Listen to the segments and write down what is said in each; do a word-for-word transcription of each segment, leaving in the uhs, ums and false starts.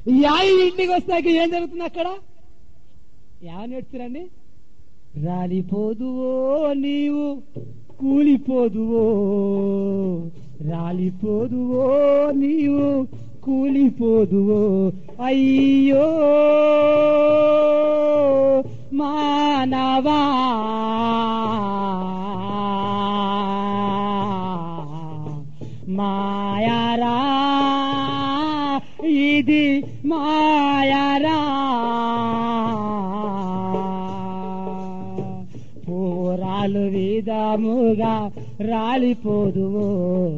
యాయి ఇంటికి వస్తాక ఏం జరుగుతుంది అక్కడ? ఏమని నేర్చురండి? రాలిపోదువో నీవు కూలిపోదువో, రాలిపోదువో నీవు కూలిపోదువో, అయ్యో మానవా మాయారా ఇది మాయారా, పూరాలు విధముగా రాలిపోదువో,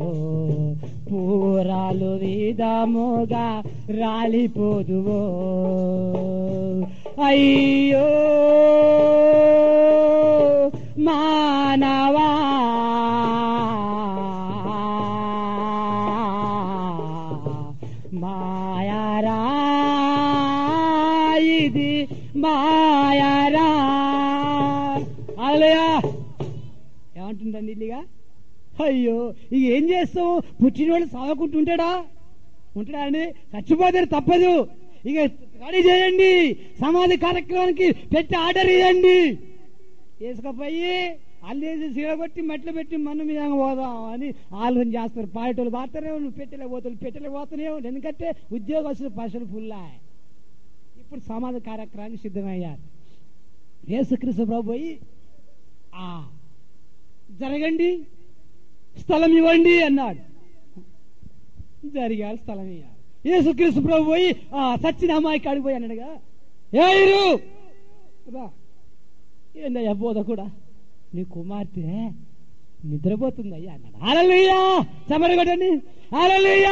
పూరాలు విధముగా రాలిపోదువో, అయ్యో మానవా మాయారా ఇది మాయారా. అలయా ఏమంటుండండి ఇల్లిగా? అయ్యో ఇక ఏం చేస్తావు? పుట్టినవాళ్ళు సాగుకుంటుంటాడా? ఉంటాడా అండి? చచ్చిపోతారు తప్పదు. ఇక రెడీ చేయండి, సమాధి కార్యక్రమానికి పెట్టి ఆర్డర్ ఇవ్వండి. వేసుకపోయి అల్లేసి సీడగొట్టి మెట్లు పెట్టి మన మీద పోదాం అని ఆలోచన చేస్తారు. పాడేటోళ్ళు పాడతానే నువ్వు పెట్టలే పోతాడు పెట్టలే పోతానే, ఎందుకంటే ఉద్యోగస్తులు పశువులు ఫుల్లా. ఇప్పుడు సమాధి కార్యక్రమానికి సిద్ధమయ్యారు. యేసుక్రీస్తు ప్రభు పోయి ఆ జరగండి, స్థలం ఇవ్వండి అన్నాడు. జరిగాడు, స్థలం ఇవ్వాలి. యేసుక్రీస్తు ప్రభు పోయి ఆ సచ్చిన అమ్మాయి కాడిపోయి అన్నాడుగా, ఏరు ఏందయ్యా బోధ కూడా, నీ కుమార్తె నిద్రపోతుందయ్యా అన్నాడు. హల్లెలూయా, చప్పట్లు కొట్టండి. హల్లెలూయా.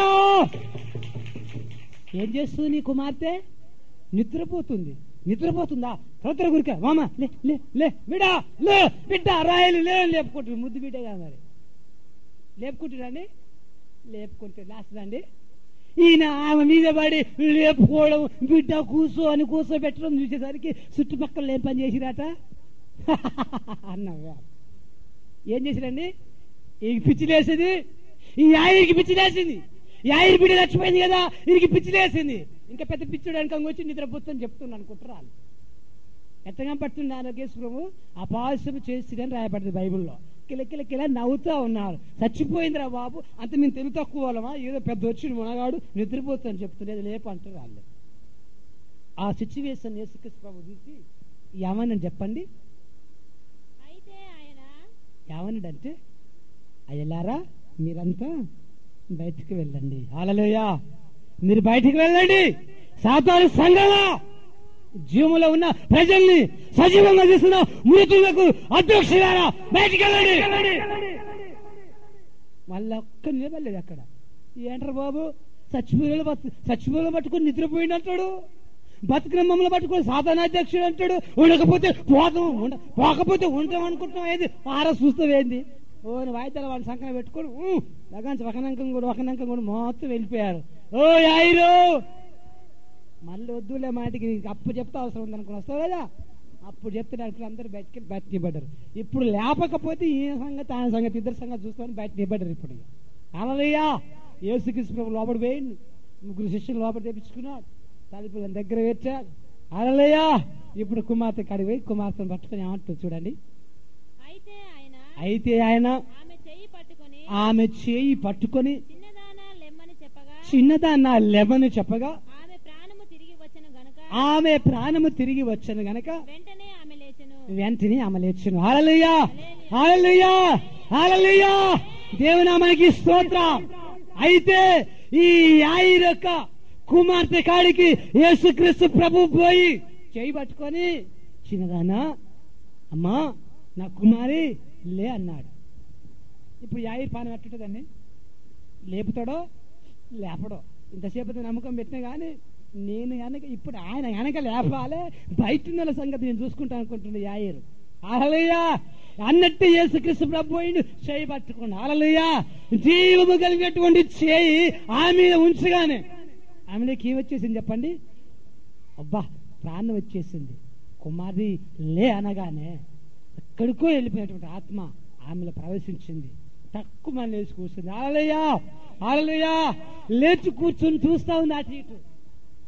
ఏం చేస్తుంది నీ కుమార్తె? నిద్రపోతుంది. నిద్రపోతుందా? త్వర గురిక మామ లే లే లే బిడ్డా లే బిడ్డ రాయలు లే లేపుకుంటారు. ముద్దు బిడ్డగా మరి లేపుకుంటున్నాండి. లేపుకుంటే లాస్తుందండి. ఈయన ఆమె మీద పడి లేపుకోవడం, బిడ్డ కూర్చో అని కూర్చోబెట్టడం చూసేసరికి చుట్టుపక్కల ఏం పని చేసిరాట అన్నా. ఏం చేసిరండి? ఈ పిచ్చి లేసింది, ఈ ఆయిరికి పిచ్చి లేసింది. ఈ ఆయిరి బిడ్డ చచ్చిపోయింది కదా, వీరికి పిచ్చి లేసింది. ఇంకా పెద్ద పిచ్చుడు అనుకం వచ్చి నిద్రపోతుందని చెప్తున్నా అనుకుంటారు వాళ్ళు. ఎట్టగా పడుతుంది ఆరోగ్యేశ్వర ప్రభు అపాస్యం చేసిరని రాయబడింది బైబిల్లో. కిల కిల కిల నవ్వుతా ఉన్నారు. చచ్చిపోయిందిరా బాబు, అంత మేము తెలుగు తక్కువ వాళ్ళమా? ఏదో పెద్ద వచ్చిన మునగాడు నిద్రపోతుందని చెప్తున్నది లేపు అంటారు వాళ్ళు. ఆ సిచ్యువేషన్ యేసుక్రీస్తు ప్రభు చూసి ఏమని చెప్పండి? ఏమన్నాడంటే, అయ్యలారా మీరంతా బయటికి వెళ్ళండి. హల్లెలూయా. మీరు బయటికి వెళ్ళండి. సాతాను సంఘమా, జీవంలో ఉన్న ప్రజల్ని సజీవంగా చేస్తున్న మృతులకు అధ్యక్షులారా బయటికి వెళ్ళండి. వాళ్ళ ఒక్క నిలబడలేదు అక్కడ. ఏంటారు బాబు, చచ్చిపోయిన చచ్చిపోయిన పట్టుకుని నిద్రపోయింది అంటాడు, బతుకున్న మమ్మల్ని పట్టుకుని సాధారణ అధ్యక్షుడు అంటాడు. ఉండకపోతే పోతాం, పోకపోతే ఉంటాం అనుకుంటున్నాం. ఏది ఆరా చూస్తావేంది? ఓ వాయిద్యాల వాళ్ళ సంఖ్య పెట్టుకోడు లగాంచి ఒకనంకం కూడా ఒకనంకం కూడా మొత్తం వెళ్ళిపోయారు. ఓ యాయిరు మళ్ళీ వద్దులే మాటికి అప్పు చెప్తే అవసరం ఉంది అనుకుని వస్తావు కదా, అప్పుడు చెప్తే అందరూ బయటకి బయట నిలబడ్డారు. ఇప్పుడు లేపకపోతే ఈ సంగతి ఆయన సంగతి ఇద్దరు సంగతి చూసుకొని బయట నిలబడ్డారు. ఇప్పుడు హల్లెలూయా. యేసుక్రీస్తు ప్రభు లోపడి పోయిండు, ముగ్గురు శిష్యులు లోపల తెప్పించుకున్నాడు, తలుపులను దగ్గర పెట్టారు. హల్లెలూయా. ఇప్పుడు కుమార్తె కాడికి పోయి కుమార్తెను పట్టుకొని ఏమంటారు చూడండి. అయితే ఆయన ఆమె చేయి పట్టుకొని చిన్నదాన్న లెమ్మని చెప్పగా ఆమె ప్రాణము తిరిగి వచ్చను గనక వెంటనే ఆమె లేచెను. హల్లెలూయా, హల్లెలూయా, హల్లెలూయా. దేవునామానికి స్తోత్రం. అయితే ఈ యాయిరు యొక్క కుమార్తె కాడికి యేసుక్రీస్తు ప్రభు పోయి చేయి పట్టుకొని చిన్నదానా అమ్మా నా కుమారి లే అన్నాడు. ఇప్పుడు యాయిరు పానం ఎట్టుంటదండి? లేపుతాడో లేపడో. ఇంతసేపు నమ్మకం పెట్టినా కానీ నేను వెనక ఇప్పుడు ఆయన వెనక లేపాలే, బయట ఉన్న సంగతి నేను చూసుకుంటా అనుకుంటున్నా యాయిరు. హల్లెలూయా అన్నట్టు యేసుక్రీస్తు ప్రభు పోయిండు, చేయి పట్టుకోండి. హల్లెలూయా. జీవము కలిగినటువంటి చేయి ఆమె మీద ఉంచగానే ఆమెకి ఏమొచ్చేసింది చెప్పండి? అబ్బా ప్రాణం వచ్చేసింది. కుమారి లే అనగానే ఎక్కడికో వెళ్ళిపోయినటువంటి ఆత్మ ఆమెలో ప్రవేశించింది. తక్కువ మంది లేచి కూర్చుంది. హల్లెలూయా, హల్లెలూయా. లేచి కూర్చుని చూస్తా ఉంది అటు ఇటు.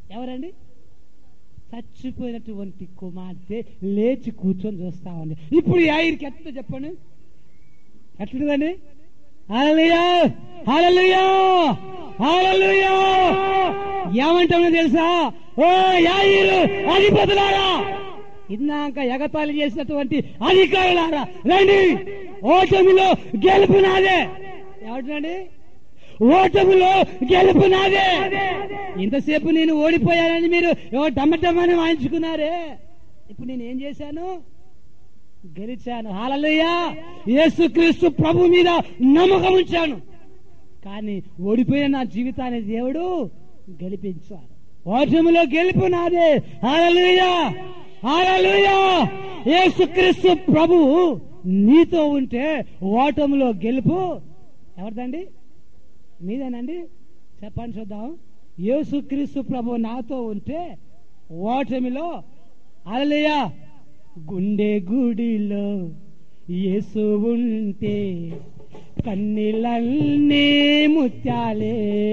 ఎవరండి? చచ్చిపోయినటువంటి కుమార్తె లేచి కూర్చొని చూస్తా ఉంది. ఇప్పుడు యాయిర్కి ఎట్లా చెప్పండి, ఎట్లుందండి? హల్లెలూయా, హల్లెలూయా, హల్లెలూయా. ఏమంటామో తెలుసా? ఓ యాయిరు అధిపతులారా, ఇందాక ఎగతాళి చేసినటువంటి అధికారులారా, రండి, ఓటమిలో గెలుపు నాదే. ఏమంటున్నాండి? ఓటమిలో గెలుపు నాదే. ఇంతసేపు నేను ఓడిపోయానని మీరు డమ్మటమ్మని వాయించుకున్నారే, ఇప్పుడు నేను ఏం చేశాను? గెలిచాను. హల్లెలూయా. యేసుక్రీస్తు ప్రభు మీద నమ్మకం ఉంచాను, కానీ ఓడిపోయిన నా జీవితాన్ని దేవుడు గెలిపించాడు. ఓటమిలో గెలుపు నాదే. హల్లెలూయా, హల్లెలూయా. యేసుక్రీస్తు ప్రభు నీతో ఉంటే ఓటమిలో గెలుపు ఎవరిదండి? మీదేనండి. చెప్పండి చూద్దాం. యేసుక్రీస్తు ప్రభు నాతో ఉంటే ఓటమిలో, హల్లెలూయా. గుండె గుడిలో యేసు ఉంటే కన్నీళ్ళన్నీ ముత్యాలే.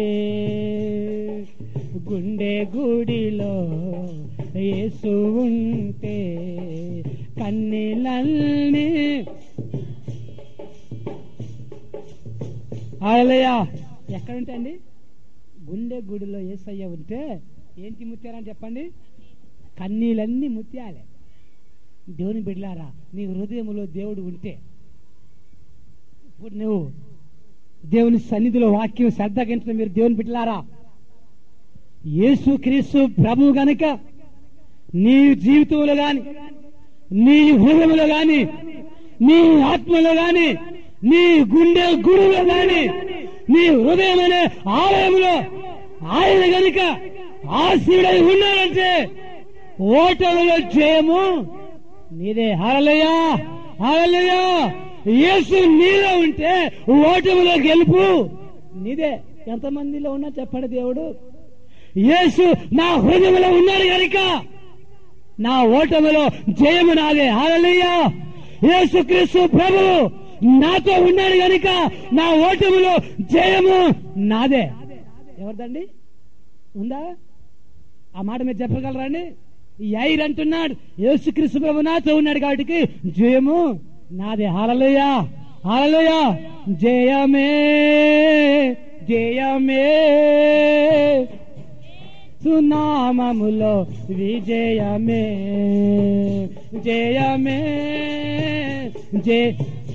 గుండె గుడిలో యేసు ఉంటే కన్నీళ్ళన్నీ. హల్లెలూయా. ఎక్కడుంటండి? గుండె గుడిలో యేసయ్య ఉంటే ఏంటి ముత్యాలని చెప్పండి? కన్నీళ్ళన్నీ ముత్యాలే. దేవుని బిడ్డలారా, నీ హృదయంలో దేవుడు ఉంటే, ఇప్పుడు నువ్వు దేవుని సన్నిధిలో వాక్యం శ్రద్ధగించిన మీరు దేవుని బిడ్డలారా, యేసుక్రీస్తు ప్రభు గనుక నీ జీవితంలో గాని, నీ హృదయంలో గాని, నీ ఆత్మలో గాని, నీ గుండె గుడిలో గాని, నీ హృదయం అనే ఆలయంలో ఆయన గనుక ఆశీడై ఉన్నాడంటే ఓటమిలో జయము నీదే. హల్లెలూయా, హల్లెలూయా. యేసు నీలో ఉంటే ఓటమిలో గెలుపు నీదే. ఎంతమందిలో ఉన్నా చెప్పండి. దేవుడు యేసు నా హృదయంలో ఉన్నాడు కనుక నా ఓటమిలో జయము నాదే. హల్లెలూయా. యేసుక్రీస్తు ప్రభువు నాతో ఉన్నాడు కనుక నా ఓటమిలో జయము నాదే. ఎవరిదండి? ఉందా? ఆ మాట మీరు చెప్పగలరండి? యాయిర్ అంటున్నాడు, యేసుక్రీస్తు ప్రభు నాతో ఉన్నాడు కాబట్టి జయము నాదే. హల్లెలూయా, హల్లెలూయా. జయమే, జయమే, సునామములో విజయమే, జయమే, జయ.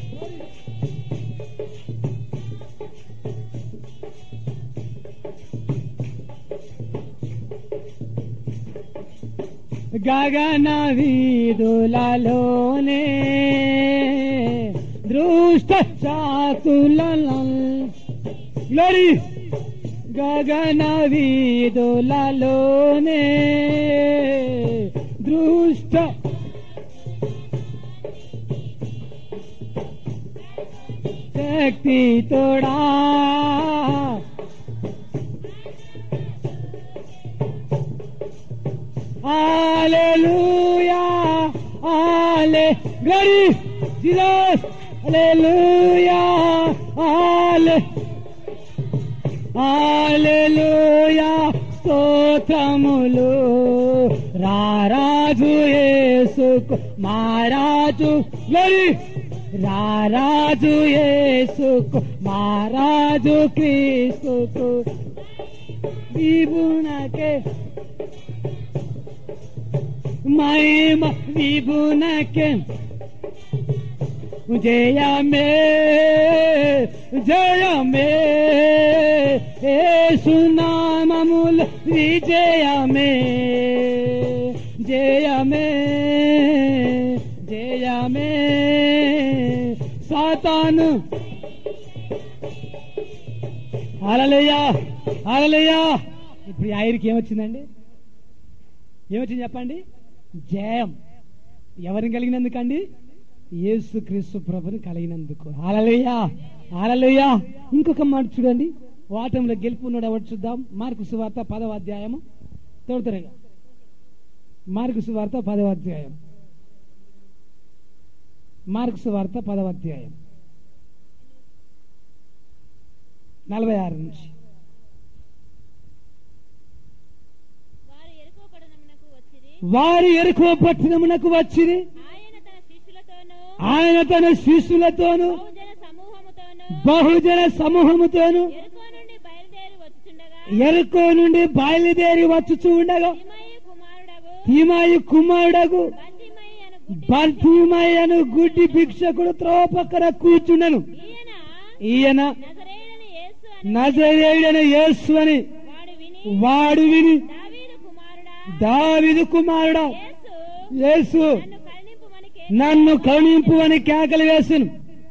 గగన వీధులలోనే దృష్ట చాతులలో, గ్లోరీ. గగన వీధులలోనే దృష్ట శక్తి తోడా, హల్లెలూయా, హల్లే, గ్లోరీ జీసస్, హల్లెలూయా, హల్లే, హల్లెలూయా. స్తోత్రములు రారాజు యేసుకు, మహారాజు, గ్లోరీ, రారాజు యేసుకు, మహారాజు క్రీస్తుకు, విభునకే మహిమ, విభునకే జయమే, జయమే, యేసు నామములో విజయమే, జయమే, జయమే. సాతాను, హల్లెలూయా, హల్లెలూయా. ఇప్పుడు యాయిర్కి ఏమొచ్చిందండి? ఏమొచ్చింది చెప్పండి? జయం. ఎవరిని కలిగినందుకండి? యేసుక్రీస్తు ప్రభుని కలిగినందుకు. హల్లెలూయా, హల్లెలూయా. ఇంకొక మాట చూడండి, ఓటమిలో గెలుపు ఉన్నాడు ఎవరు చూద్దాం. మార్కు సువార్త పదవ అధ్యాయము, త్వర త్వరగా మార్కు సువార్త పదవ అధ్యాయం, మార్కు సువార్త పదవ అధ్యాయం నలభై ఆరు నుంచి. వారు ఎరుకో పట్టణమునకు వచ్చి ఆయన తన శిష్యులతోను బహుజన సమూహముతోను ఎరుకో నుండి బయలుదేరి వచ్చుచూ ఉండగా తిమాయి కుమారుడగు బర్తిమయి అను గుడ్డి భిక్షకుడు త్రోవ పక్కన కూర్చుండెను. ఈయన నజరేయుడైన యేసు అని వాడు విని దావీదు కుమారుడా యేసు నన్ను కరుణింపు అని కేకలు వేసెను.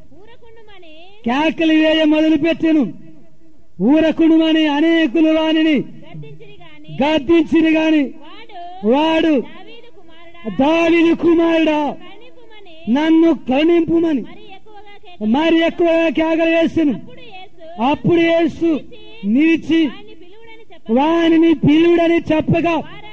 కేకలు వేయ మొదలు పెట్టెను. ఊరకుడుమని అనేకులు వానిని గద్దించిరి గాని వాడు దావీదు కుమారుడా నన్ను కరుణింపుమని మరి ఎక్కువగా కేకలు వేసెను. అప్పుడు యేసు నిలిచి వానిని పిలువుడని చెప్పగా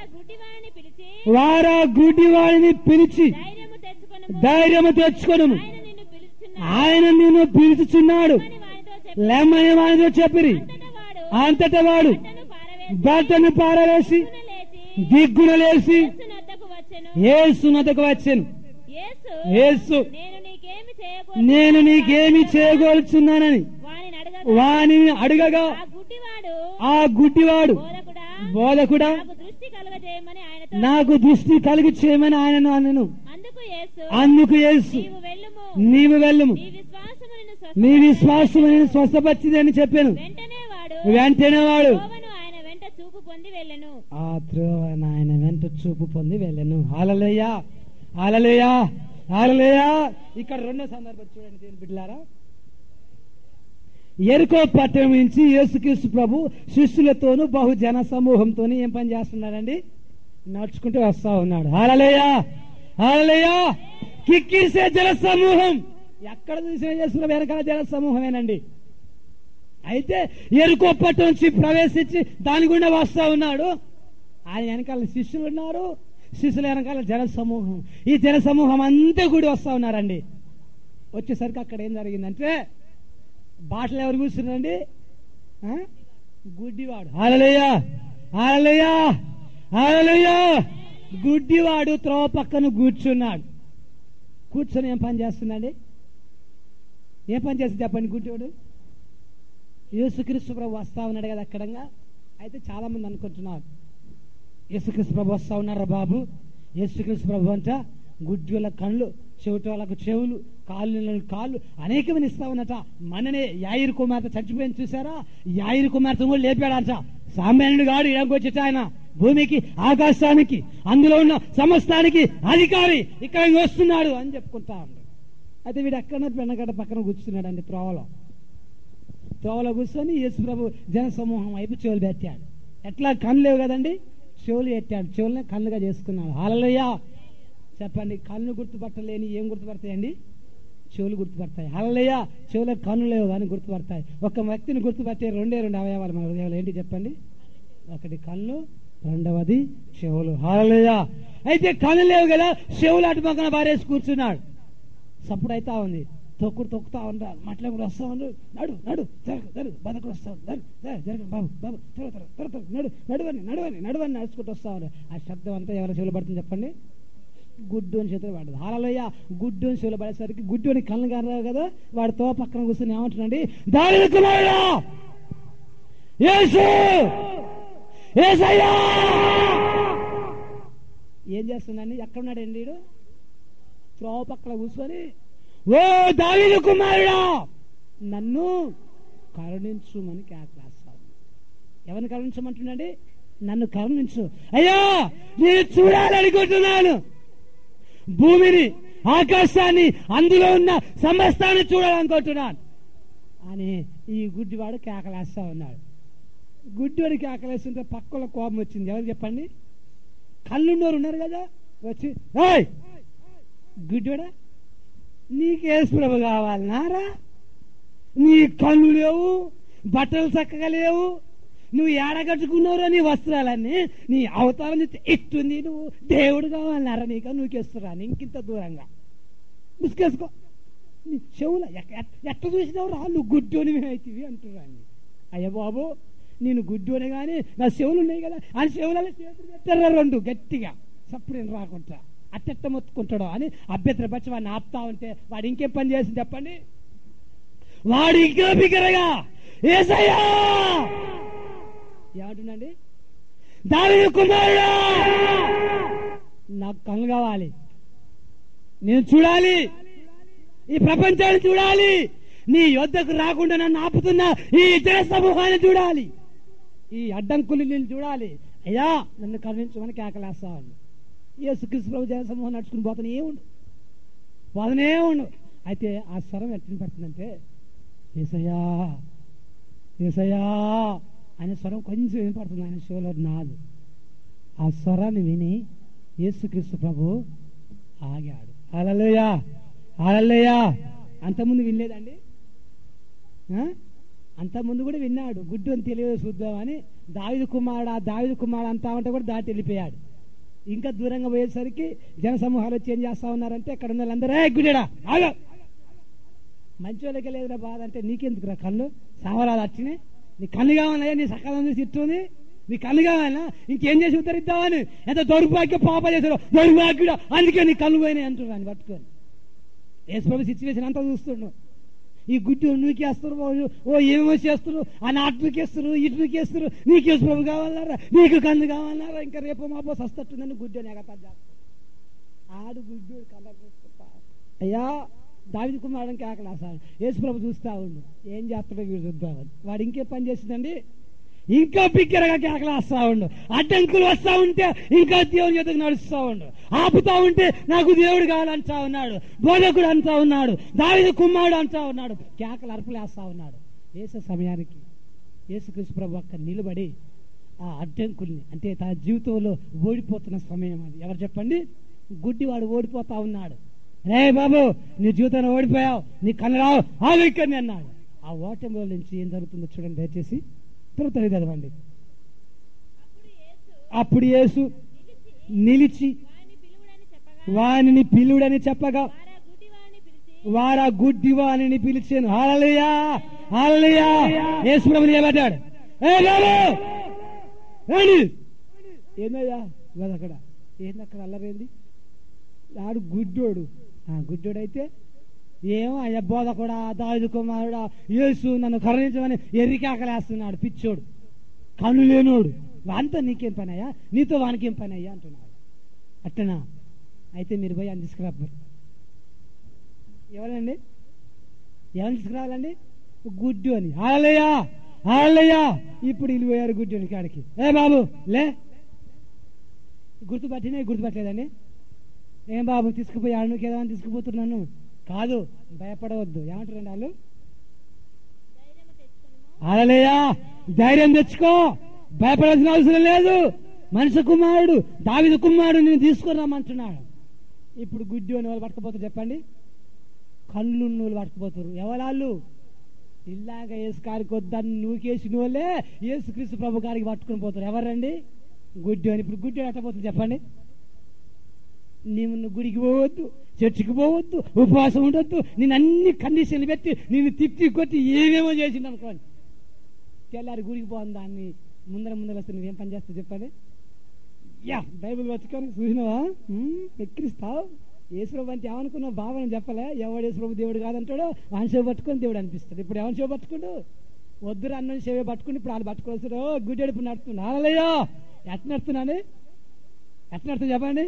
వారా గుడ్డి వాడిని పిలిచి ధైర్యము తెచ్చుకొను ఆయన నిన్ను పిలుచుచున్నాడు లేమని వానితో చెప్పిరి. అంతటా వాడు బట్టను పారవేసి దిగ్గున లేచి యేసు నద్దకు వచ్చెను. యేసు నేను నీకేమి చేయగోరుచున్నానని వానిని అడగగా ఆ గుడ్డివాడు బోధకుడా నాకు దృష్టి కలిగి చేయమని ఆయనను అనను. అందుకు యేసు నీవు వెళ్ళుము నీ విశ్వాసము నేను స్వస్థపరిచింది అని చెప్పాను. వెంటనే వాడు ఆ త్రోవన ఆయన వెంట చూపు పొంది వెళ్ళను. హల్లెలూయా హల్లెలూయా హల్లెలూయా. ఇక్కడ రెండో సందర్భం చూడండి దేని బిడ్డలారా. ఎరుకో పట్టణం నుంచి యేసుక్రీస్తు ప్రభు శిష్యులతోనూ బహుజన సమూహంతో ఏం పని చేస్తున్నాడండి? నడుచుకుంటూ వస్తా ఉన్నాడు. హల్లెలూయా హల్లెలూయా. కిక్కిరిసే జన సమూహం ఎక్కడ చూసిన యేసు వెనకాల జన సమూహమేనండి. అయితే ఎరుకో పట్టణం నుంచి ప్రవేశించి దాని గుండా వస్తా ఉన్నాడు. ఆయన వెనకాల శిష్యులు ఉన్నారు, శిష్యుల వెనకాల జన సమూహం. ఈ జన సమూహం అంతా కూడి వస్తా ఉన్నారండి. వచ్చేసరికి అక్కడ ఏం జరిగిందంటే బాటలు ఎవరు కూర్చున్నారండి? గుడ్డివాడు. హల్లెలూయా హల్లెలూయా హల్లెలూయా. గుడ్డివాడు త్రోవ పక్కన కూర్చున్నాడు. కూర్చొని ఏం పని చేస్తున్నాడు? ఏ పని చేస్తుంది చెప్పండి? గుడ్డివాడు యేసుక్రీస్తు ప్రభు వస్తా ఉన్నాడు కదా అక్కడంగా. అయితే చాలా మంది అనుకుంటున్నారు యేసుక్రీస్తు ప్రభు వస్తా ఉన్నారా బాబు, యేసుక్రీస్తు ప్రభు అంట గుడ్డి వాళ్ళ కళ్ళు, చెవిటి వాళ్ళకు చెవులు, కాళ్ళు కాళ్ళు అనేకమంది ఇస్తా ఉన్నట. మననే యాయిరు కుమార్తె చచ్చిపోయింది చూసారా? యాయిరు కుమార్తె కూడా లేపాడంట. సామాన్యుడు గాడు ఏమొచ్చేట ఆయన భూమికి ఆకాశానికి అందులో ఉన్న సమస్తానికి అధికారి ఇక్కడ వస్తున్నాడు అని చెప్పుకుంటా ఉన్నాడు. అయితే వీడు ఎక్కడ పెన్నగడ్డ పక్కన కూర్చున్నాడు అండి. త్రోవలో త్రోవలో కూర్చొని యేసు ప్రభు జన సమూహం వైపు చెవులు పెట్టాడు. ఎట్లా కళ్ళు లేవు కదండి, చెవులు పెట్టాడు. చెవులనే కళ్ళుగా చేసుకున్నాడు. హల్లెలూయా చెప్పండి. కళ్ళు గుర్తుపట్టలేని ఏం గుర్తుపడతాయండి? చెవులు గుర్తుపడతాయి. హల్లెలూయా. చెవులకు కళ్ళు లేవు కానీ గుర్తుపడతాయి. ఒక వ్యక్తిని గుర్తుపట్టే రెండే రెండు అవయవాలు మన హృదయంలో. ఏంటి చెప్పండి? ఒకటి కళ్ళు, రెండవది చెవులు. హల్లెలూయా. అయితే కళ్ళు లేవు కదా, చెవులు అటు పక్కన బారేసి కూర్చున్నాడు. సప్పుడు అవుతా ఉంది. తొక్కుడు తొక్కుతా ఉంటారు, మట్ల కూడా వస్తా ఉన్నారు. నడు నడు జరగ జరుగు బతకుడు వస్తా జరగ బాబు బాబు త్వర త్వర త్వర త్వర నడు నడువని నడువని నడువని నడుచుకుంటూ వస్తా ఉన్నారు. ఆ శబ్దం అంతా ఎవరి చెవులు పడుతుంది చెప్పండి? గుడ్డు అని చేతులు పడదు. హల్లెలూయా. గుడ్డు అని చెవులు పడేసరికి గుడ్డు అని కళ్ళు కాదు కదా, వాడు తో పక్కన కూర్చొని ఏమంటున్నాండి? దావీదు కుమారుడా యేసు యేసయ్యా. ఏం చేస్తున్నాండి? ఎక్కడున్నాడండి వీడు? త్రోవ పక్కన కూర్చొని ఓ దావీదు కుమారుడా నన్ను కరుణించుమని కేకలేస్తావు. ఎవరిని కరుణించమంటున్నాండి? నన్ను కరుణించు అయ్యా, నేను చూడాలనుకుంటున్నాను. భూమిని, ఆకాశాన్ని, అందులో ఉన్న సమస్తాన్ని చూడాలనుకుంటున్నాను అని ఈ గుడ్డివాడు కేకలేస్తా ఉన్నాడు. గుడ్డివాడు కేకలేస్తుంటే పక్కలో కోపం వచ్చింది. ఎవరు చెప్పండి? కళ్ళున్నోరు ఉన్నారు కదా, వచ్చి ఏయ్ గుడ్డివాడా నీకేసు ప్రభు కావాలన్నారా? నీ కళ్ళు లేవు, బట్టలు చక్కగా లేవు, నువ్వు ఏడగట్టుకున్నావురా నీ వస్త్రాలన్నీ, నీ అవతారం ఇట్టుంది, నువ్వు దేవుడు కావాలన్నారా? నీకు నువ్వుకేస్తురా ఇంకింత దూరంగా ముసుకేసుకో. నీ చెవుల ఎట్ట చూసినావు రా, నువ్వు గుడ్డోని మేమైతివి అంటున్నాను. అయ్య బాబు నేను గుడ్డోనే కానీ నా చెవులు ఉన్నాయి కదా అని చెవులలో చేతులు పెట్టారా రెండు గట్టిగా. సప్పుడు నేను రాకుంటా అట్టెట్ట మొత్తుకుంటాడో అని అభ్యంతరపరిచి వాడిని ఆపుతా ఉంటే వాడు ఇంకేం పని చేసింది చెప్పండి? వాడు ఇంకా బిగ్గరగా యేసయ్యా ఏమంటుండండి? దావీదు కుమారుడా నాకు కన్ను కావాలి, నేను చూడాలి, ఈ ప్రపంచాన్ని చూడాలి, నీ యొద్దకు రాకుండా నన్ను ఆపుతున్నా ఈ జన సమూహాన్ని చూడాలి, ఈ అడ్డంకులు నేను చూడాలి, అయ్యా నన్ను కరుణించమని కేకలేస్తాను. యేసుక్రీస్తు ప్రభు జన సమూహం నడుచుకుని పోతానే ఉండు పోతనే ఉండు. అయితే ఆ స్వరం ఎట్లా పడుతుందంటే యేసయ్యా యేసయ్యా అనే స్వరం కొంచెం వినపడుతుంది ఆయన షోలో నాదు. ఆ స్వరాన్ని విని యేసుక్రీస్తు ప్రభు ఆగాడు. హల్లెలూయా హల్లెలూయా. అంతకుముందు వినలేదండి, అంతకుముందు కూడా విన్నాడు. గుడ్డు అని తెలియదు చూద్దామని దావీదు కుమారుడు ఆ దావీదు కుమారుడు అంతా ఉంటే కూడా దాటి వెళ్ళిపోయాడు. ఇంకా దూరంగా పోయేసరికి జన సమూహాలు వచ్చి ఏం చేస్తా ఉన్నారంటే అక్కడ ఉన్న వాళ్ళందరూ ఏ గుడ్డా ఆగా, మంచి వాళ్ళకి లేదురా బాధ అంటే నీకెందుకురా కళ్ళు సామరాలు వచ్చినాయి, నీ కళ్ళు కావాలయ్యా, నీ సకాలం చూసి ఇట్టుంది, నీ కళ్ళు కావాలా, ఇంకేం చేసి ఉత్తరిద్దామని ఎంత దౌర్భాగ్య పాప చేశారో దౌర్భాగ్యుడా, అందుకే నీ కళ్ళు పోయినాయి అంటున్నాను పట్టుకొని. యేసుప్రభు సిచ్యువేషన్ అంతా చూస్తుండు. ఈ గుడ్డు నువ్వుకేస్తారు, ఓ ఏమేమో చేస్తారు, ఆ నాటు నూకేస్తారు, ఇటు నూకేస్తారు, నీకు యేసుప్రభు కావాలన్నారా, నీకు కన్ను కావాలన్నారా, ఇంకా రేపు మాపో సస్తట్టుందని గుడ్డు ఎగతా చేస్తారు. ఆడు గుడ్డు కళ్ళ అయ్యా దావీదు కుమారుడికి ఆకలేస్తాడు. యేసుప్రభు చూస్తా ఉండు ఏం చేస్తాడో వీడు చూద్దామని. వాడు ఇంకే పని చేసిందండి, ఇంకా బిగ్గరగా కేకలేస్తా ఉండు. అడ్డంకులు వస్తా ఉంటే ఇంకా దేవుని ఎదుగు నడుస్తా ఉండు. ఆపుతా ఉంటే నాకు దేవుడు కావాలంటా ఉన్నాడు, బోధకుడు అంటా ఉన్నాడు, దావీదు కుమారుడు అంటా ఉన్నాడు, కేకలు అర్పులేస్తా ఉన్నాడు. వేసే సమయానికి యేసుక్రీస్తు ప్రభు అక్కడ నిలబడి ఆ అడ్డంకుల్ని, అంటే తన జీవితంలో ఓడిపోతున్న సమయం అది. ఎవరు చెప్పండి? గుడ్డివాడు ఓడిపోతా ఉన్నాడు. రే బాబు నీ జీవితంలో ఓడిపోయావు, నీ కన్ను రావు ఆలోచన అన్నాడు. ఆ ఓటమిలో నుంచి ఏం జరుగుతుందో చూడండి దయచేసి. తొలి చదవండి. అప్పుడు యేసు నిలిచి వానిని పిలుడని చెప్పగా వారా గుడ్డివాణిని పిలిచాను. హల్లెలూయా హల్లెలూయా. యేసు ప్రభువు నిలబడ్డాడు. ఏ బాబు రండి. ఏందయ్యా అక్కడ ఏంది అక్కడ అల్లరేంది? ఆడు గుడ్డోడు. గుడ్డోడైతే ఏమో అయ్యా బోధకుడా, దావీదు కుమారుడా, యేసు నన్ను కరుణించమని ఎర్రికాకలేస్తున్నాడు పిచ్చోడు, కన్ను లేనోడు. వానితో నీకేం పని అయ్యా, నీతో వానికేం పని అయ్యా అంటున్నాడు. అట్టనా? అయితే మీరు పోయి అని తీసుకురాబోరు. ఎవరండి ఎవరిని తీసుకురావాలండి? గుడ్డు అని. హల్లెలూయా హల్లెలూయా. ఇప్పుడు ఇల్లు పోయారు గుడ్డుని కాడికి. ఏ బాబు లే, గుర్తుపట్టినా గుర్తుపట్టలేదండి. ఏం బాబు తీసుకుపోయి ఆడనుకేదా అని తీసుకుపోతున్నాను కాదు, భయపడవద్దు. ఏమంటారండి వాళ్ళు? హల్లెలూయా. ధైర్యం తెచ్చుకో, భయపడాల్సిన అవసరం లేదు. మనిషి కుమారుడు దావీదు కుమారుడు నేను తీసుకురామంటున్నాడు. ఇప్పుడు గుడ్డి అని వాళ్ళు పట్టుకుపోతారు చెప్పండి? కళ్ళు వాళ్ళు పట్టుకుపోతారు. ఎవరాళ్ళు? ఇలాగ యేసు గారికి వద్దని నువ్వుకేసిన వాళ్ళే యేసుక్రీస్తు ప్రభు గారికి పట్టుకుని పోతారు. ఎవరండి? గుడ్డి అని. ఇప్పుడు గుడ్డి ఎట్టపోతుంది చెప్పండి? నీవు నువ్వు గుడికి పోవద్దు, చర్చికి పోవద్దు, ఉపవాసం ఉండొద్దు, నేను అన్ని కండిషన్లు పెట్టి నేను తిప్పి కొట్టి ఏమేమో చేసింది అనుకోండి. తెల్లారి గుడికి పోను దాన్ని ముందర ముందర వస్తే నువ్వేం పని చేస్తావు చెప్పండి? యా బైబిల్ పట్టుకొని చూసినావా ఎక్కిరిస్తావు. యేసుప్రభు అంటే ఏమనుకున్నావు? బావని చెప్పలే. ఎవడు యేసుప్రభు దేవుడు కాదంటాడో వాని సేవ పట్టుకొని దేవుడు అనిపిస్తాడు. ఇప్పుడు ఎవరి సేవ పట్టుకుంటూ వద్దురు అన్న సేవ పట్టుకుని ఇప్పుడు వాళ్ళు పట్టుకోవచ్చు. గుడ్డెడు ఇప్పుడు నడుతున్నా. హల్లెలూయా. ఎట్లా నడుతున్నాను? ఎట్లా నడుతుంది చెప్పండి?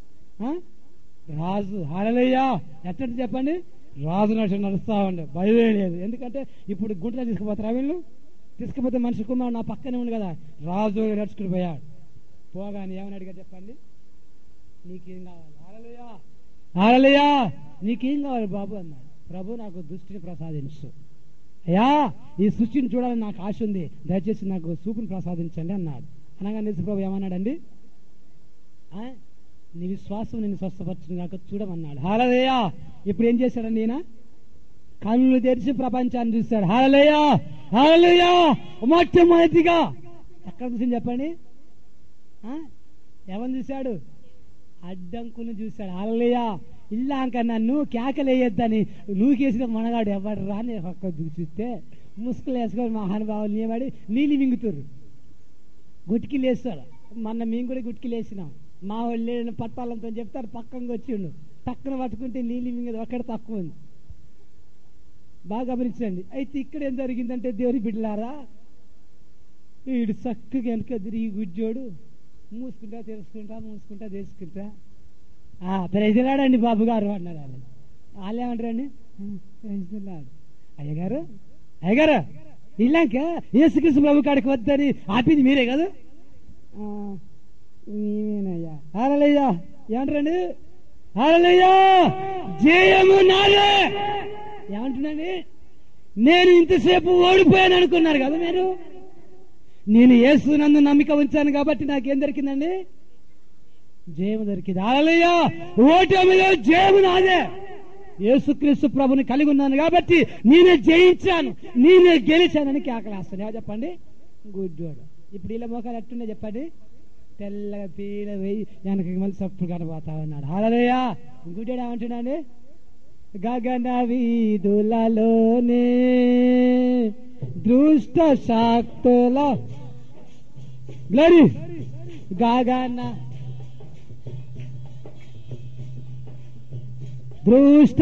రాజు. హల్లెలూయా. ఎట్లా చెప్పండి? రాజు నడుచు నడుస్తా ఉండే భయం లేదు. ఎందుకంటే ఇప్పుడు గుంటలో తీసుకుపోతారా వీళ్ళు? తీసుకుపోతే మనిషి కుమారుడు నా పక్కనే ఉంది కదా, రాజు నడుచుకుని పోయాడు. పోగానే ఏమని అడిగా చెప్పండి? నీకేం కావాలి? హల్లెలూయా హల్లెలూయా. నీకేం కావాలి బాబు అన్నాడు. ప్రభు నాకు దృష్టిని ప్రసాదించు అయ్యా, ఈ సృష్టిని చూడాలని నాకు ఆశ ఉంది, దయచేసి నాకు చూపుని ప్రసాదించండి అన్నాడు. అనగా యేసు ప్రభు ఏమన్నాడండి? నీ విశ్వాసం నిన్ను స్వస్థపరచును కాక చూడమన్నాడు. హల్లెలూయా. ఇప్పుడు ఏం చేశాడండి ఈయన? కళ్ళు తెరిచి ప్రపంచాన్ని చూశాడు. హల్లెలూయా హల్లెలూయా. మొట్టమొదటిగా ఎక్కడ చూసింది చెప్పండి? ఎవరిని చూశాడు? అడ్డంకులను చూశాడు. హల్లెలూయా. ఇల్లాక నన్ను కేకలేయొద్దని నూకేసిన మనగాడు ఎవడు రాని ఒక్క చూస్తే ముసుగులు వేసుకొని మహానుభావులు నిలబడి నీళ్ళు మింగుతారు, గుట్కిలు వేస్తాడు. మొన్న మేము కూడా గుట్కిలు వేసినాం. మా వాళ్ళు పట్టాలంతో చెప్తారు, పక్కంగా వచ్చిండు, టక్కున పట్టుకుంటే నీళ్ళు మీద ఒక్కడ తక్కువ ఉంది. బాగా గమనించండి. అయితే ఇక్కడ ఏం జరిగిందంటే దేవుని బిడ్డలారా, వీడు చక్కగా వెనక తిరిగి గుజ్జోడు మూసుకుంటా తెలుసుకుంటా మూసుకుంటా తెలుసుకుంటా ప్రజలాడండి బాబు గారు అన్నాడు. వాళ్ళు వాళ్ళు ఏమంటారండి, ప్రజలాడు అయ్యగారు అయ్యగారు ఇలాక యేసుక్రీస్తు ప్రభు కాడికి వద్దని ఆపింది మీరే కదా. మేమేనయ్యా. హల్లెలూయా. ఏమంటారండి? హల్లెలూయా. జయము నాదే. ఏమంటున్నాండి? నేను ఇంతసేపు ఓడిపోయాను అనుకున్నారు కదా మీరు. నేను యేసునందు నమ్మిక ఉంచాను కాబట్టి నాకేం దొరికిందండి? జయము దొరికింది. హల్లెలూయా. ఓటమిలో జయము నాదే. యేసుక్రీస్తు ప్రభుని కలిగి ఉన్నాను కాబట్టి నేనే జయించాను, నేనే గెలిచానని కేకలేస్తాను. చెప్పండి. గుడ్డోడు. ఇప్పుడు ఇలా మోకాలు ఎట్టుండే చెప్పండి. తెల్లగా పీల వేయి వెనక మళ్ళీ సప్పుడు కనబోతా ఉన్నాడు. హల్లెలూయా. గుడ్డోడు ఏమంటున్నాడు? గగన వీధులలోనే దృష్ట శక్తుల గ్లోరీ గగన దృష్ట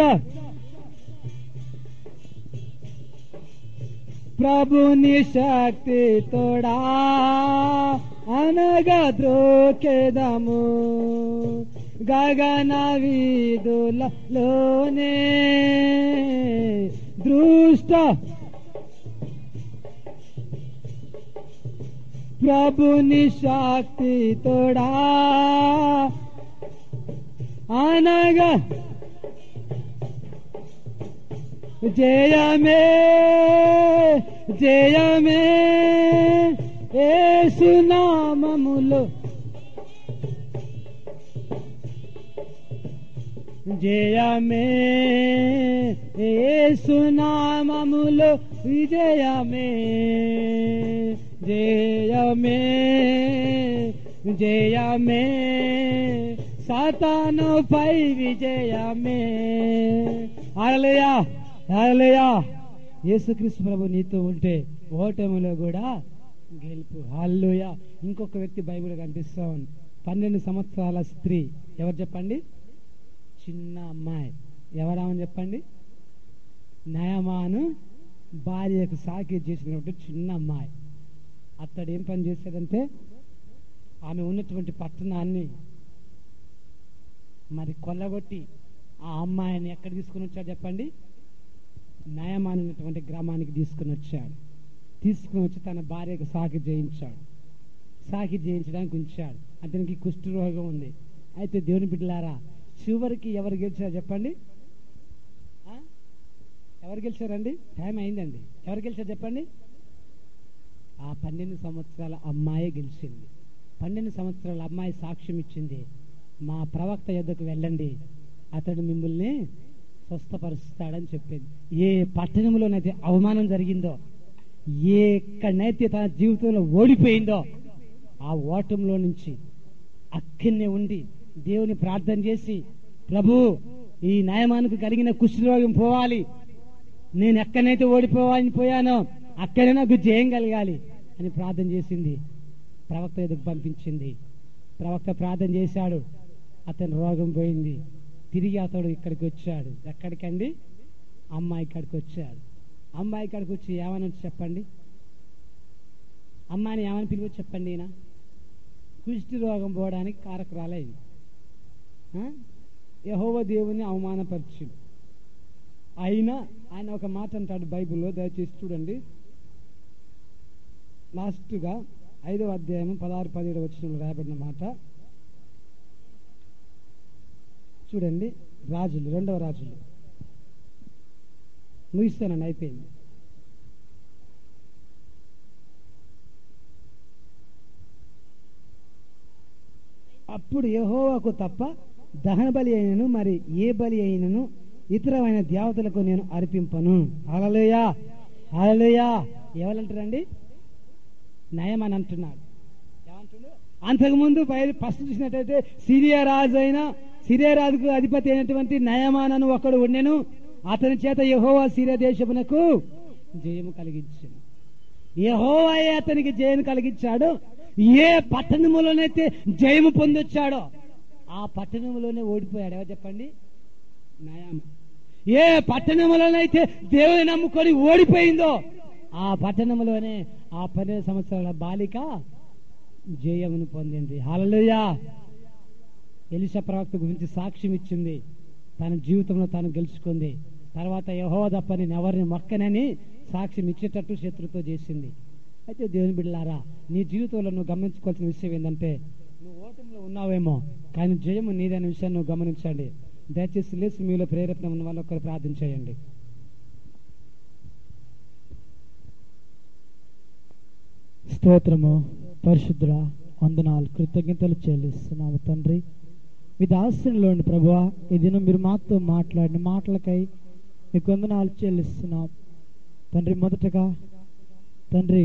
ప్రభుని శక్తి తోడా అనగా ద్రోకేదము గగన వీధులలోనే దృష్ట ప్రభుని శక్తి తోడా అనగా జయమే జయమే యేసు నామములో జయమే యేసు నామములో విజయమే జయమే జయమే సాతాను పై విజయమే. హల్లెలూయా. హల్లెలూయా. యేసుక్రీస్తు ప్రభు నీతో ఉంటే ఓటమిలో కూడా గెలుపు. హల్లెలూయా. ఇంకొక వ్యక్తి బైబిల్ కనిపిస్తా ఉంది. పన్నెండు సంవత్సరాల స్త్రీ. ఎవరు చెప్పండి? చిన్న అమ్మాయి. ఎవరామని చెప్పండి? నయమాను భార్యకు సాకి చేసినటువంటి చిన్న అమ్మాయి. అతడు ఏం పని చేశాడంటే ఆమె ఉన్నటువంటి పట్టణాన్ని మరి కొల్లగొట్టి ఆ అమ్మాయిని ఎక్కడ తీసుకుని వచ్చాడు చెప్పండి? నయమాను ఉన్నటువంటి గ్రామానికి తీసుకుని వచ్చాడు. తీసుకుని వచ్చి తన భార్యకు సాకి చేయించాడు. సాకి చేయించడానికి ఉంచాడు. అతనికి కుష్ఠు రోగం ఉంది. అయితే దేవుని బిడ్డలారా, చివరికి ఎవరు గెలిచారు చెప్పండి? ఎవరు గెలిచారండి? టైం అయిందండి. ఎవరు గెలిచారు చెప్పండి? ఆ పన్నెండు సంవత్సరాల అమ్మాయి గెలిచింది. పన్నెండు సంవత్సరాల అమ్మాయి సాక్ష్యం ఇచ్చింది, మా ప్రవక్త యొద్దకు వెళ్ళండి, అతడు మిమ్మల్ని స్వస్థపరుస్తాడని చెప్పింది. ఏ పట్టణంలోనైతే అవమానం జరిగిందో, ఎక్కడనైతే తన జీవితంలో ఓడిపోయిందో, ఆ ఓటంలో నుంచి అక్కడనే ఉండి దేవుని ప్రార్థన చేసి, ప్రభు ఈ నయమానికి కలిగిన కుష్ఠరోగం పోవాలి, నేను ఎక్కడనైతే ఓడిపోవాలని పోయానో అక్కడే నాకు జయం కలగాలి అని ప్రార్థన చేసింది. ప్రవక్త ఎదుగు పంపించింది. ప్రవక్త ప్రార్థన చేశాడు. అతని రోగం పోయింది. తిరిగి అతడు ఇక్కడికి వచ్చాడు. ఎక్కడికండి? అమ్మాయి ఇక్కడికి వచ్చాడు. అమ్మాయి ఇక్కడికి వచ్చి ఏమని చెప్పండి? అమ్మాయిని ఏమని పిలువ చెప్పండి? ఈయన కుష్ఠి రోగం పోవడానికి కారకురాలైంది. యెహోవా దేవుని అవమానపరిచింది. అయినా ఆయన ఒక మాట అంటాడు బైబిల్లో, దయచేసి చూడండి. లాస్ట్గా ఐదవ అధ్యాయం పదహారు పదిహేడు వచనంలో రాయబడిన మాట చూడండి. రాజులు, రెండవ రాజులు. ముగిస్తానండి, అయిపోయింది. అప్పుడు యెహోవాకు తప్ప దహన బలి అయినను మరి ఏ బలి అయినను ఇతరమైన దేవతలకు నేను అర్పింపను. హల్లెలూయా. హల్లెలూయా. ఎవరంటారండి? నయమని అంటున్నాడు. ఏమంటున్నాడు? అంతకుముందు బయలు ఫస్ట్ చూసినట్టయితే సిరియా రాజు అయిన సిరియా రాజుకు అధిపతి అయినటువంటి నయమానను ఒకడు ఉండెను. అతని చేత యెహోవా సిరియా దేశమునకు జయము కలిగించాడు. యెహోవాయే అతనికి జయం కలిగించాడు. ఏ పట్టణములోనైతే జయము పొందొచ్చాడో ఆ పట్టణంలోనే ఓడిపోయాడు. ఎవరు చెప్పండి? నయామ. ఏ పట్టణంలోనైతే దేవుని నమ్ముకొని ఓడిపోయిందో ఆ పట్టణంలోనే ఆ పన్నెండు సంవత్సరాల బాలిక జయమును పొందింది. హల్లెలూయా. ఎలీషా ప్రవక్త గురించి సాక్ష్యం ఇచ్చింది. తన జీవితంలో తాను గెలుచుకుంది. తర్వాత యెహోవా తప్ప నేను ఎవరిని మొక్కనని సాక్ష్యం ఇచ్చేటట్టు శత్రుతో చేసింది. అయితే దేవుని బిడ్డలారా, నీ జీవితంలో నువ్వు గమనించుకోవాల్సిన విషయం ఏంటంటే, నువ్వు ఓటమిలో ఉన్నావేమో కానీ జయము నీదనే విషయాన్ని నువ్వు గమనించండి. దయచేసి లేచి మీలో ప్రేరేపణ ఉన్న వాళ్ళు ఒకరు ప్రార్థన చేయండి. స్తోత్రము పరిశుద్ధుడ, వందనాలు, కృతజ్ఞతలు చెల్లిస్తున్నాము తండ్రి. మీ దాసునిలోండి ప్రభువా, ఈ దినం మీరు మాతో మాట్లాడిన మాటలకై మీకు వందనాలు చెల్లిస్తున్నాం తండ్రి. మొదటగా తండ్రి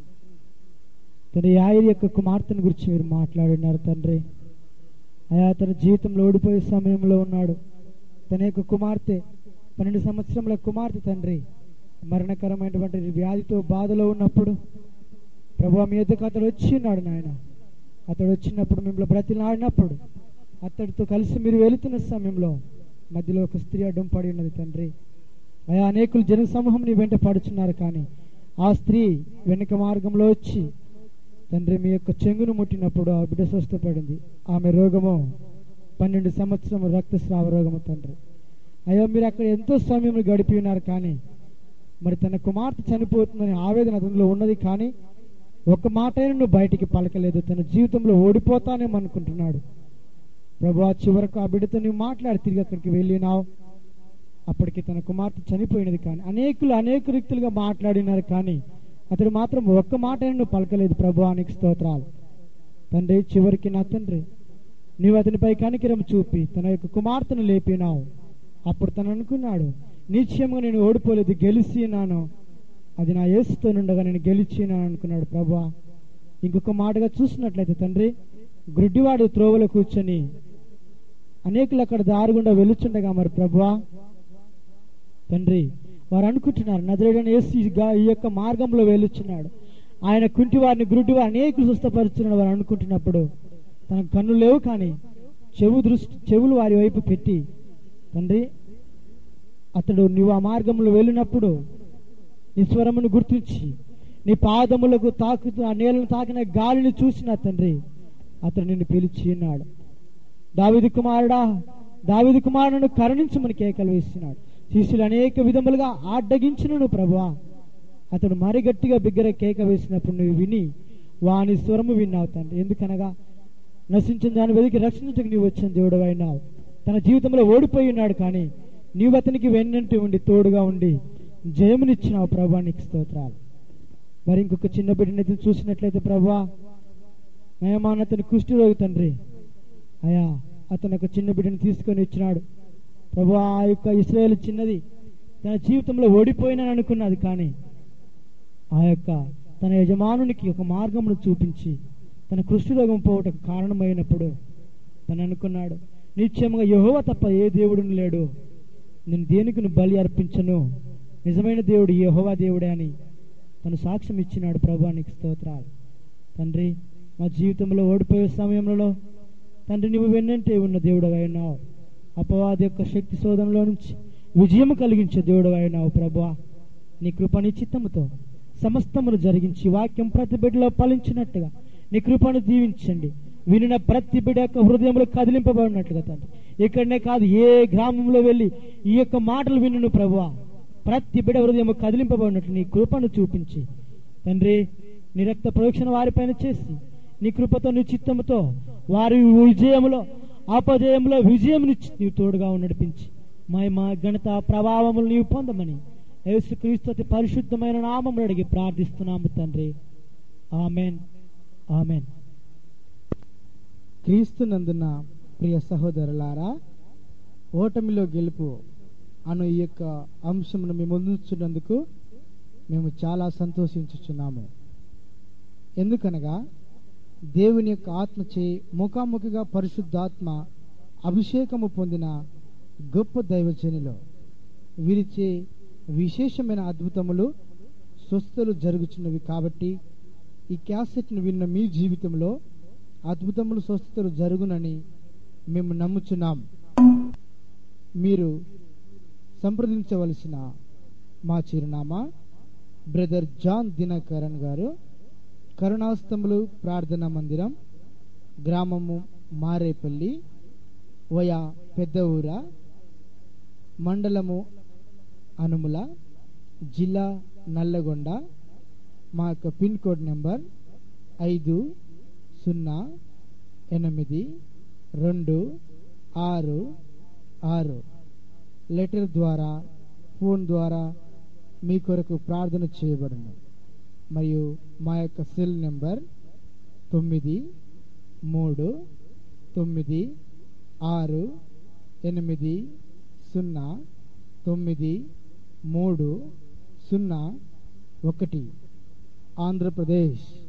తన యాయిర్ యొక్క కుమార్తెను గురించి మీరు మాట్లాడినారు తండ్రి. అయా తన జీవితంలో ఓడిపోయే సమయంలో ఉన్నాడు. తన యొక్క కుమార్తె పన్నెండు సంవత్సరముల కుమార్తె తండ్రి మరణకరమైనటువంటి వ్యాధితో బాధలో ఉన్నప్పుడు ప్రభువా మీ యొద్దకు అతడు వచ్చి ఉన్నాడు నాయన. అతడు వచ్చినప్పుడు మిమ్మల్ని బ్రతిలాడినప్పుడు అతడితో కలిసి మీరు వెళుతున్న సమయంలో మధ్యలో ఒక స్త్రీ అడ్డం పడి ఉన్నది తండ్రి. అయా అనేకులు జన సమూహం నీ వెంట పడుచున్నారు, కానీ ఆ స్త్రీ వెనుక మార్గంలో వచ్చి తండ్రి మీ యొక్క చెంగును ముట్టినప్పుడు ఆ బిడ్డ స్వస్థపడింది. ఆమె రోగము పన్నెండు సంవత్సరం రక్తస్రావ రోగము తండ్రి. అయ్యో మీరు అక్కడ ఎంతో సమయం గడిపి ఉన్నారు, కానీ మరి తన కుమార్తె చనిపోతుందని ఆవేదన అతనిలో ఉన్నది, కానీ ఒక మాట నువ్వు బయటికి పలకలేదు. తన జీవితంలో ఓడిపోతానేమో అనుకుంటున్నాడు. ప్రభు ఆ చివరకు ఆ బిడ్డతో నువ్వు మాట్లాడి తిరిగి అక్కడికి వెళ్ళినావు. అప్పటికి తన కుమార్తె చనిపోయినది, కానీ అనేకులు అనేక రీతులుగా మాట్లాడినారు, కానీ అతడు మాత్రం ఒక్క మాట నువ్వు పలకలేదు. ప్రభు నీకు స్తోత్రాలు తండ్రి. చివరికి నా తండ్రి నీవు అతనిపై కనికరం చూపి తన యొక్క కుమార్తెను లేపినావు. అప్పుడు తను అనుకున్నాడు, నిశ్చయంగా నేను ఓడిపోలేదు, గెలిచినాను, అది నా యేసుతో నుండగా నేను గెలిచినాను అనుకున్నాడు. ప్రభు ఇంకొక మాటగా చూసినట్లయితే తండ్రి, గుడ్డివాడు త్రోవలో కూర్చొని అనేకులు అక్కడ దారుగుండా వెలుచుండగా మరి ప్రభువా తండ్రి వారు అనుకుంటున్నారు నజరేయుడైన యేసు ఈ యొక్క మార్గంలో వెలుచున్నాడు, ఆయన కుంటి వారిని గుడ్డి వారిని అనేకులు స్వస్థపరుచున్నాడు వారు అనుకుంటున్నప్పుడు తన కన్నులు లేవు, కానీ చెవు దృష్టి చెవులు వారి వైపు పెట్టి తండ్రి అతడు నీవు ఆ మార్గంలో వెళ్ళినప్పుడు నీ స్వరమును గుర్తించి నీ పాదములకు తాకుతూ ఆ నేలను తాకిన గాలిని చూసిన తండ్రి అతడు నిన్ను పిలిచి ఉన్నాడు. దావీదు కుమారుడా, దావీదు కుమారులను కరుణించమని కేకలు వేస్తున్నాడు. శిష్యులు అనేక విధములుగా ఆడ్డగించినను ప్రభువా అతడు మరి గట్టిగా బిగ్గర కేక వేసినప్పుడు నువ్వు విని వాని స్వరము విన్నావు తండ్రి. ఎందుకనగా నశించిన దాని వెతికి రక్షించకు నీవు వచ్చిన దేవుడు అయినావు. తన జీవితంలో ఓడిపోయి ఉన్నాడు, కానీ నీవు అతనికి వెన్నంటి ఉండి తోడుగా ఉండి జయమునిచ్చినావు ప్రభువా నీకు స్తోత్రాలు. మరి ఇంకొక చిన్న బిడ్డని చూసినట్లయితే ప్రభువా నయమాన్ అతని కుష్ఠరోగి తండ్రి, అయా అతను ఒక చిన్న బిడ్డని తీసుకొని ఇచ్చినాడు ప్రభువా. ఆ యొక్క ఇశ్రాయేల్ చిన్నది తన జీవితంలో ఓడిపోయినని అనుకున్నది, కానీ ఆ యొక్క తన యజమానునికి ఒక మార్గమును చూపించి తన కుష్ఠరోగం పోవటకు కారణమైనప్పుడు తను అనుకున్నాడు, నిశ్చయముగా యెహోవా తప్ప ఏ దేవుడును లేడు, నేను దేనికి నువ్వు బలి అర్పించను, నిజమైన దేవుడు యెహోవా దేవుడే అని తను సాక్ష్యం ఇచ్చినాడు. ప్రభువా నీకు స్తోత్రాలు తండ్రి. మా జీవితంలో ఓడిపోయే సమయంలో తండ్రి నువ్వు వెన్నంటే ఉన్న దేవుడు అయినావు. అపవాది యొక్క శక్తి శోధనలో నుంచి విజయం కలిగించే దేవుడు అయినావు. ప్రభువా నీ కృపని చిత్తముతో సమస్తమును జరిగించి వాక్యం ప్రతి బిడ్డలో ఫలించినట్టుగా నీ కృపను దీవించండి. వినిన ప్రతి బిడ్డ యొక్క హృదయంలో కదిలింపబడినట్లుగా తండ్రి, ఇక్కడనే కాదు ఏ గ్రామంలో వెళ్ళి ఈ యొక్క మాటలు వినును ప్రభువా ప్రతి బిడ్డ హృదయం కదిలింపబడినట్లు నీ కృపను చూపించి తండ్రి నీ రక్త ప్రోక్షణ వారిపైన చేసి నీ కృపతో నీ చిత్తముతో వారి విజయములో అపజయంలో విజయమునిచ్చి నీవు తోడుగా నడిపించి మహిమ ఘనత ప్రభావములు నీవు పొందమని యేసుక్రీస్తు అతి పరిశుద్ధమైన నామమును అడిగి ప్రార్థిస్తున్నాము తండ్రి. Amen amen. క్రీస్తునందున ప్రియ సహోదరులారా, ఓటమిలో గెలుపు అను ఈ యొక్క అంశమును మేము ముందుంచున్నందుకు మేము చాలా సంతోషించుచున్నాము. ఎందుకనగా దేవుని యొక్క ఆత్మచే ముఖాముఖిగా పరిశుద్ధాత్మ అభిషేకము పొందిన గొప్ప దైవజనులు వీరిచే విశేషమైన అద్భుతములు స్వస్థలు జరుగుచున్నవి. కాబట్టి ఈ క్యాసెట్ను విన్న మీ జీవితంలో అద్భుతములు స్వస్థతలు జరుగునని మేము నమ్ముచున్నాం. మీరు సంప్రదించవలసిన మా చిరునామా బ్రదర్ జాన్ దినకరన్ గారు, కరుణాస్తములు ప్రార్థనా మందిరం, గ్రామము మారేపల్లి, వయా పెద్ద ఊర, మండలము అనుముల, జిల్లా నల్లగొండ. మా యొక్క పిన్ కోడ్ నెంబర్ ఐదు సున్నా ఎనిమిది రెండు ఆరు ఆరు. లెటర్ ద్వారా, ఫోన్ ద్వారా మీ కొరకు ప్రార్థన చేయబడును. మరియు మా యొక్క సెల్ నెంబర్ తొమ్మిది మూడు తొమ్మిది ఆరు ఎనిమిది సున్నా తొమ్మిది మూడు సున్నా ఒకటి. ఆంధ్రప్రదేశ్.